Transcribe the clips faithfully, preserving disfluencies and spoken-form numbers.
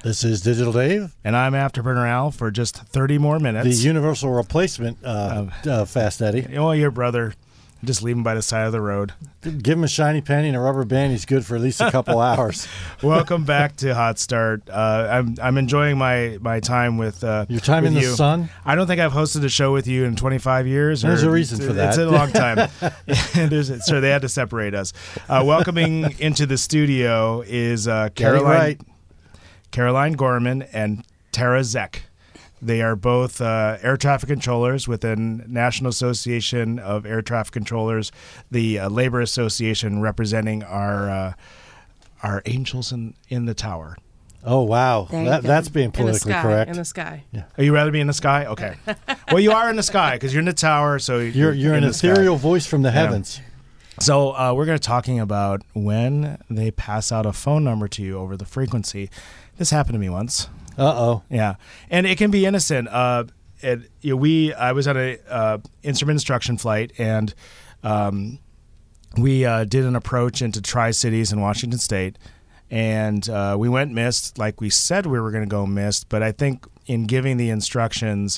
This is Digital Dave. And I'm Afterburner Al for just thirty more minutes. The universal replacement, uh, uh, uh, Fast Eddie. Well, your brother, just leave him by the side of the road. Give him a shiny penny and a rubber band. He's good for at least a couple hours. Welcome back to Hot Start. Uh, I'm I'm enjoying my, my time with uh, your time with in you. the sun. I don't think I've hosted a show with you in twenty-five years. There's a reason for that. It's a long time. There's, so they had to separate us. Uh, welcoming into the studio is uh, Caroline. Right. Caroline Gorman and Tara Zek. They are both uh, air traffic controllers within National Association of Air Traffic Controllers, the uh, labor association representing our uh, our angels in, in the tower. Oh, wow. That, that's being politically in the sky, correct. In the sky. Yeah. Oh, you rather be in the sky? Okay. Well, you are in the sky because you're in the tower. So You're, you're in an the sky. ethereal voice from the heavens. Yeah. So uh, we're going to be talking about when they pass out a phone number to you over the frequency. This happened to me once. Uh-oh. Yeah. And it can be innocent. Uh, it, you know, we, I was on a uh, instrument instruction flight, and um, we uh, did an approach into Tri-Cities in Washington State, and uh, we went missed like we said we were going to go missed, but I think in giving the instructions,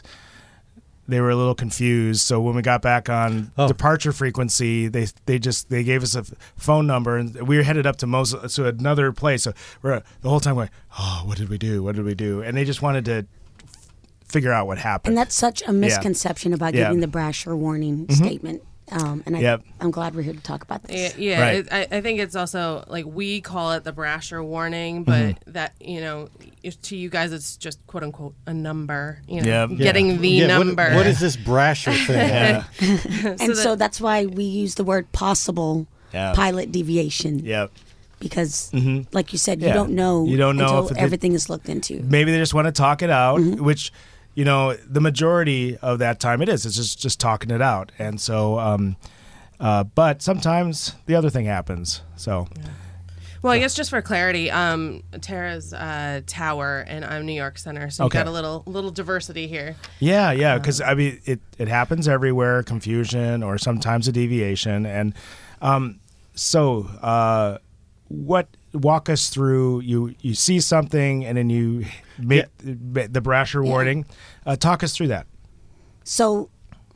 they were a little confused. So when we got back on oh. departure frequency, they they just they gave us a phone number, and we were headed up to Mos to another place. So we're the whole time going, oh, what did we do? What did we do? And they just wanted to figure out what happened. And that's such a misconception yeah. about yeah. giving the Brasher warning mm-hmm. statement. Um, and I, yep. I'm glad we're here to talk about this. Yeah, yeah right. it, I, I think it's also like we call it the Brasher warning, but mm-hmm. that, you know, to you guys, it's just quote unquote a number. You know, yep. getting yeah. the yeah, number. What, what is this Brasher thing? yeah. and so, that, so that's why we use the word possible yeah. pilot deviation. Yep. Because, mm-hmm. like you said, you yeah. don't know, you don't know until if everything is looked into. Maybe they just want to talk it out, mm-hmm. which, you know, the majority of that time it is. It's just, just talking it out. And so, um, uh, but sometimes the other thing happens. So, yeah. Well, I guess just for clarity, um, Tara's uh, Tower and I'm New York Center, so okay. you've got a little little diversity here. Yeah, yeah, because I mean, it, it happens everywhere, confusion or sometimes a deviation. And um, so, uh, what walk us through? You you see something and then you make yeah. the Brasher yeah. warning. Uh, talk us through that. So,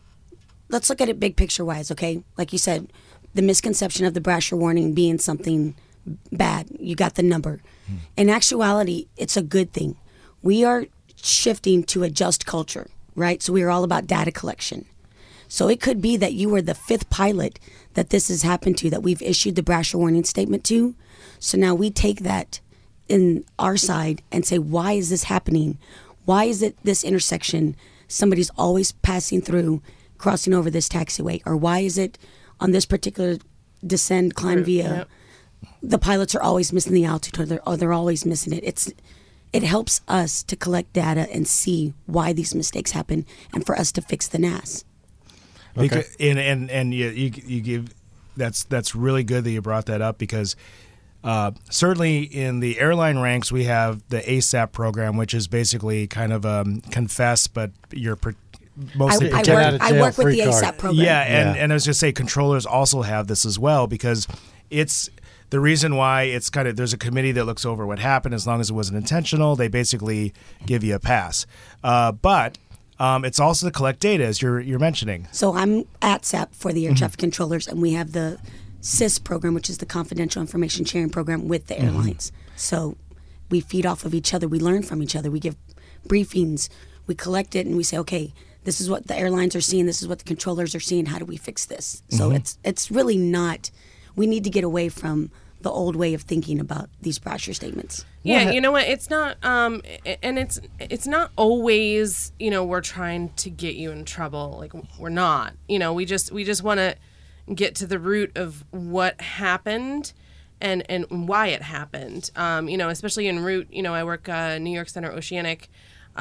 let's look at it big picture wise, okay? Like you said, the misconception of the Brasher warning being something bad. You got the number. Hmm. In actuality, it's a good thing. We are shifting to a just culture, right? So we are all about data collection. So it could be that you were the fifth pilot that this has happened to, that we've issued the Brasher warning statement to. So now we take that in our side and say, why is this happening? Why is it this intersection somebody's always passing through, crossing over this taxiway? Or why is it on this particular descend, climb via, yep. the pilots are always missing the altitude, or they're, or they're always missing it. It's It helps us to collect data and see why these mistakes happen and for us to fix the N A S. Okay. Because, and and, and you, you, you give, that's, that's really good that you brought that up because uh, certainly in the airline ranks, we have the ASAP program, which is basically kind of um, confess, but you're per- mostly I, I protected. work, I work with the card. ASAP program. Yeah, and, yeah. and I was going to say controllers also have this as well because it's the reason why it's kind of there's a committee that looks over what happened. As long as it wasn't intentional, they basically give you a pass. Uh, but um, it's also to collect data, as you're you're mentioning. So I'm at S A P for the air traffic mm-hmm. controllers, and we have the C I S program, which is the confidential information sharing program with the airlines. Mm-hmm. So we feed off of each other. We learn from each other. We give briefings. We collect it, and we say, okay, this is what the airlines are seeing. This is what the controllers are seeing. How do we fix this? So mm-hmm. it's it's really not. We need to get away from the old way of thinking about these Brasher statements. Yeah, what? you know what? It's not, um, and it's it's not always. You know, we're trying to get you in trouble. Like we're not. You know, we just we just want to get to the root of what happened and and why it happened. Um, you know, especially en route. You know, I work uh, New York Center Oceanic.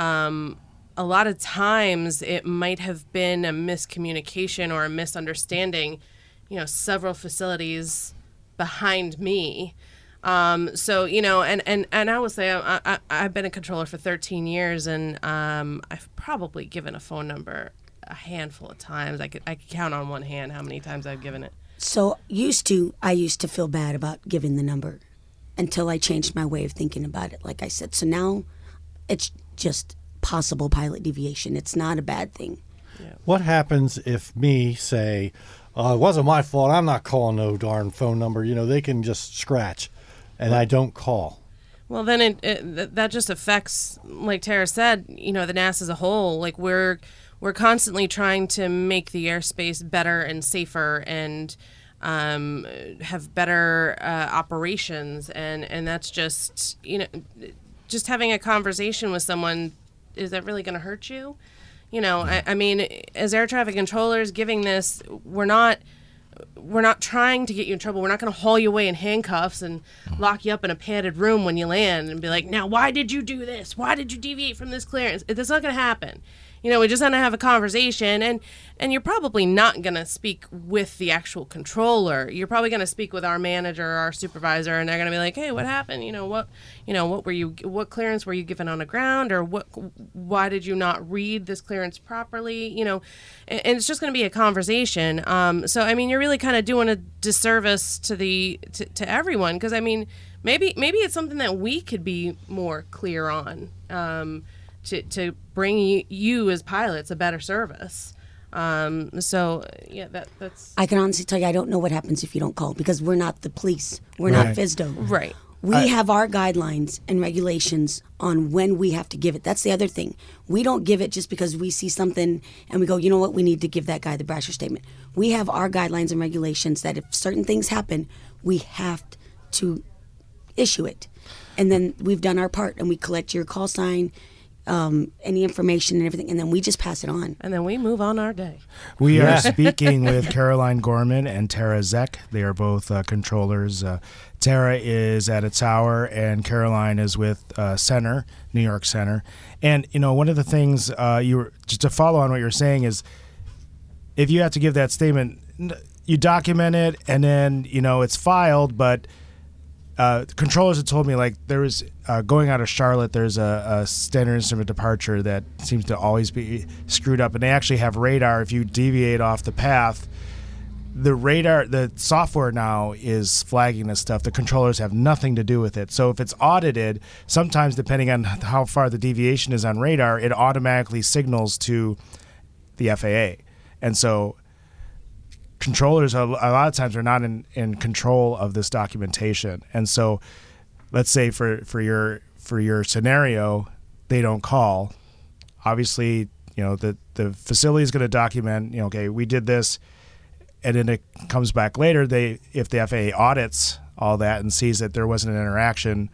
Um, a lot of times it might have been a miscommunication or a misunderstanding. You know, several facilities behind me. Um, so, you know, and, and, and I will say I, I, I've been a controller for thirteen years, and um, I've probably given a phone number a handful of times. I could, I could count on one hand how many times I've given it. So used to, I used to feel bad about giving the number. until I changed my way of thinking about it, like I said. So now it's just possible pilot deviation. It's not a bad thing. What happens if me say, uh, it wasn't my fault, I'm not calling no darn phone number, you know, they can just scratch, and I don't call? Well, then it, it th- that just affects, like Tara said, you know, the N A S as a whole. Like we're we're constantly trying to make the airspace better and safer and um, have better uh, operations, and and that's just, you know, just having a conversation with someone, is that really going to hurt you? You know, I, I mean, as air traffic controllers, giving this, we're not. We're not trying to get you in trouble. We're not going to haul you away in handcuffs and lock you up in a padded room when you land and be like, now, why did you do this? Why did you deviate from this clearance? That's not going to happen. You know, we just want to have a conversation, and, and you're probably not going to speak with the actual controller. You're probably going to speak with our manager or our supervisor, and they're going to be like, hey, what happened? You know, what, you know, what were you, what clearance were you given on the ground, or what, why did you not read this clearance properly? You know, and, and it's just going to be a conversation. Um, so, I mean, you're really kind of doing a disservice to the, to, to everyone. Because, I mean, maybe, maybe it's something that we could be more clear on. Um, To, to bring you, you as pilots a better service. Um, so, yeah, that that's... I can honestly tell you, I don't know what happens if you don't call, because we're not the police. We're Right. not FSDO. Right. We I- have our guidelines and regulations on when we have to give it. That's the other thing. We don't give it just because we see something and we go, you know what, we need to give that guy the Brasher statement. We have our guidelines and regulations that if certain things happen, we have to issue it. And then we've done our part, and we collect your call sign, Um, any information and everything, and then we just pass it on. And then we move on our day. We Yeah. are speaking with Caroline Gorman and Tara Zeck. They are both uh, controllers. Uh, Tara is at a tower, and Caroline is with uh, Center, New York Center. And, you know, one of the things uh, you were, just to follow on what you're saying is, if you have to give that statement, you document it, and then, you know, it's filed, but Uh, controllers have told me, like, there was uh, going out of Charlotte, there's a, a standard instrument departure that seems to always be screwed up, and they actually have radar. If you deviate off the path, the radar, the software now is flagging this stuff. The controllers have nothing to do with it. So if it's audited, sometimes depending on how far the deviation is on radar, it automatically signals to the F A A. And so controllers a lot of times are not in, in control of this documentation. And so let's say for, for your for your scenario, they don't call. Obviously, you know, the, the facility is going to document, you know, okay, we did this, and then it comes back later. They if the F A A audits all that and sees that there wasn't an interaction,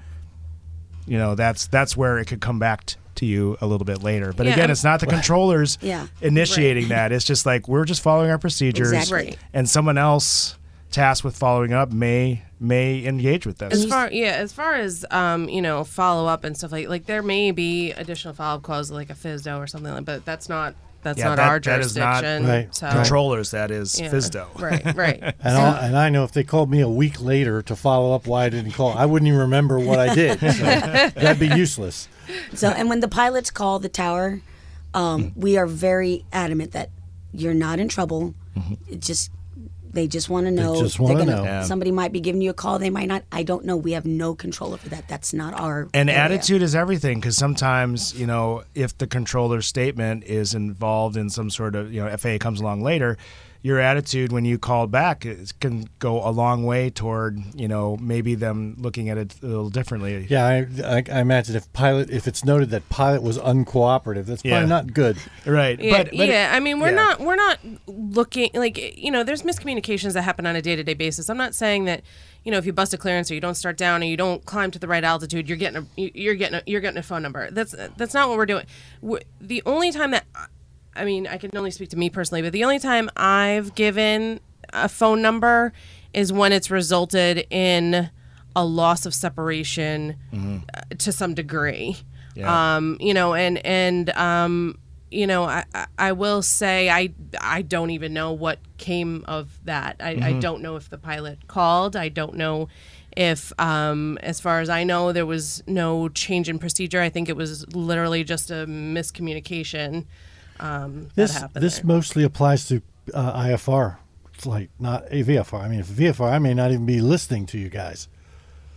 you know, that's that's where it could come back to to you a little bit later. But Yeah, again, um, it's not the controllers Yeah. initiating that. It's just like we're just following our procedures, Exactly. Right. and someone else tasked with following up may may engage with As this. far yeah, as far as um, you know, follow up and stuff like like there may be additional follow up calls like a FSDO or something like, but that's not that's Yeah, not that- our that is not jurisdiction. Right. So, Controllers, that is yeah. FSDO. Right, right. And, I'll, and I know if they called me a week later to follow up why I didn't call, I wouldn't even remember what I did. So that'd be useless. So, and when the pilots call the tower, um, we are very adamant that you're not in trouble. It just they just want to know. just they're wanna gonna- know. Yeah. Somebody might be giving you a call. They might not. I don't know. We have no control over that. That's not our. And area. attitude is everything, because sometimes, you know, if the controller's statement is involved in some sort of, you know, F A A comes along later, your attitude when you call back is, can go a long way toward, you know, maybe them looking at it a little differently. Yeah, I, I, I imagine if pilot, if it's noted that pilot was uncooperative, that's probably Yeah. not good. Right. Yeah, but, but yeah. I mean, we're yeah. not we're not looking like, you know, there's miscommunications that happen on a day to day basis. I'm not saying that, you know, if you bust a clearance or you don't start down or you don't climb to the right altitude, you're getting a you're getting a, you're getting a phone number. That's that's not what we're doing. We're, the only time that I mean, I can only speak to me personally, but the only time I've given a phone number is when it's resulted in a loss of separation uh, to some degree. Yeah. Um, you know, and and um, you know, I, I I will say I I don't even know what came of that. I, I don't know if the pilot called. I don't know if, um, as far as I know, there was no change in procedure. I think it was literally just a miscommunication. Um, This that happened this there. mostly applies to uh, I F R flight, not a V F R. I mean, if V F R, I may not even be listening to you guys.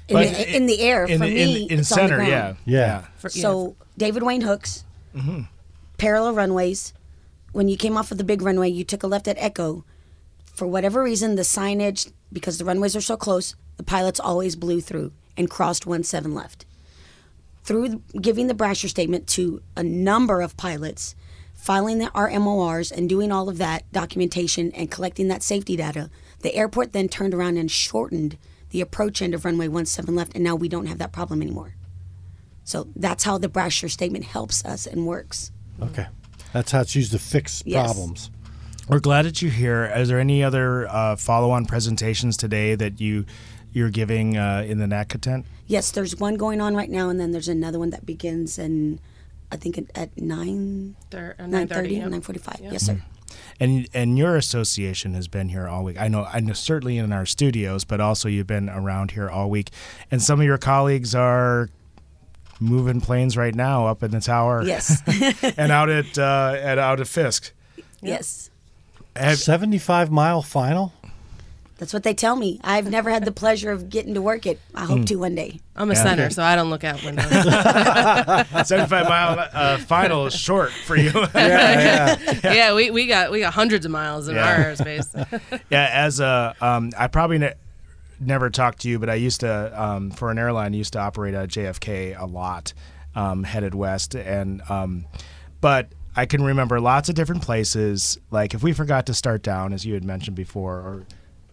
In, But the, in the air, in for the, me, in, in it's on the center, ground. yeah, Yeah. For- yeah. So David Wayne hooks, Mm-hmm. parallel runways. When you came off of the big runway, you took a left at Echo. For whatever reason, the signage, because the runways are so close, the pilots always blew through and crossed one seven left. Through giving the Brasher statement to a number of pilots, filing the, our M O Rs and doing all of that documentation and collecting that safety data, the airport then turned around and shortened the approach end of runway one seven left, and now we don't have that problem anymore. So that's how the Brasher statement helps us and works. Okay. That's how it's used to fix Yes. problems. We're glad that you're here. Is there any other uh, follow-on presentations today that you you're giving uh, in the NATCA tent? Yes, there's one going on right now, and then there's another one that begins in, I think, at- at nine, They're uh, nine thirty, yeah. nine forty-five. Yeah. Yes, sir. And and your association has been here all week. I know, I know, certainly in our studios, but also you've been around here all week. And some of your colleagues are moving planes right now up in the tower. Yes. and out at uh, at out at Fisk. Yes. Have, seventy-five mile final? That's what they tell me. I've never had the pleasure of getting to work it. I hope to one day. I'm a Yeah. center, so I don't look out windows. seventy-five mile uh, final is short for you. Yeah, yeah. yeah, we, we got we got hundreds of miles in Yeah. our airspace. Yeah, as a, um, I probably ne- never talked to you, but I used to, um, for an airline, I used to operate at J F K a lot, um, headed west, and um, but I can remember lots of different places. Like if we forgot to start down, as you had mentioned before, or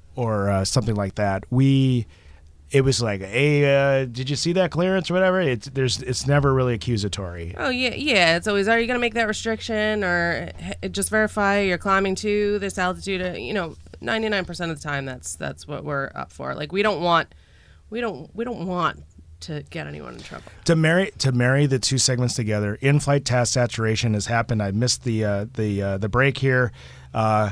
or uh, something like that, we. It was like, hey, uh, did you see that clearance or whatever? It's there's it's never really accusatory. Oh yeah, yeah. It's always, are you going to make that restriction, or h- just verify you're climbing to this altitude? Uh, You know, ninety-nine percent of the time, that's that's what we're up for. Like we don't want, we don't we don't want to get anyone in trouble. To marry to marry the two segments together, in-flight task saturation has happened. I missed the uh, the uh, the break here. Uh,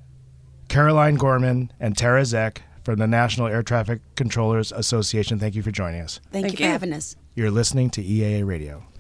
Caroline Gorman and Tara Zeck from the National Air Traffic Controllers Association. Thank you for joining us. Thank, Thank you you. for having us. You're listening to E A A Radio.